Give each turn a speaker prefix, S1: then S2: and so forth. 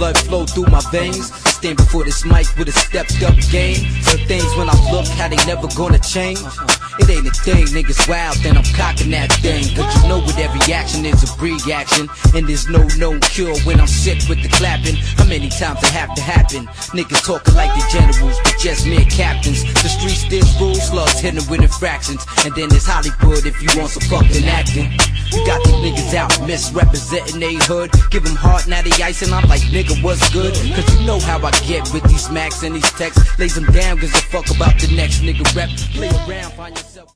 S1: blood flow through my veins. Stand before this mic with a stepped up game. Some things when I look, how they never gonna change. It ain't a thing, niggas wild, then I'm cocking that thing. Cause you know with every action is a reaction. And there's no known cure when I'm sick with the clapping. How many times it have to happen? Niggas talking like the generals, but just mere captains. The streets still rule, slugs hitting with infractions. And then there's Hollywood if you want some fucking acting. You got these niggas out misrepresenting they hood. Give them heart, now they icing. I'm like, nigga, what's good? Cause you know how I get with these max and these texts. Lays them down, gives a fuck about the next nigga rep. Play around, find yourself.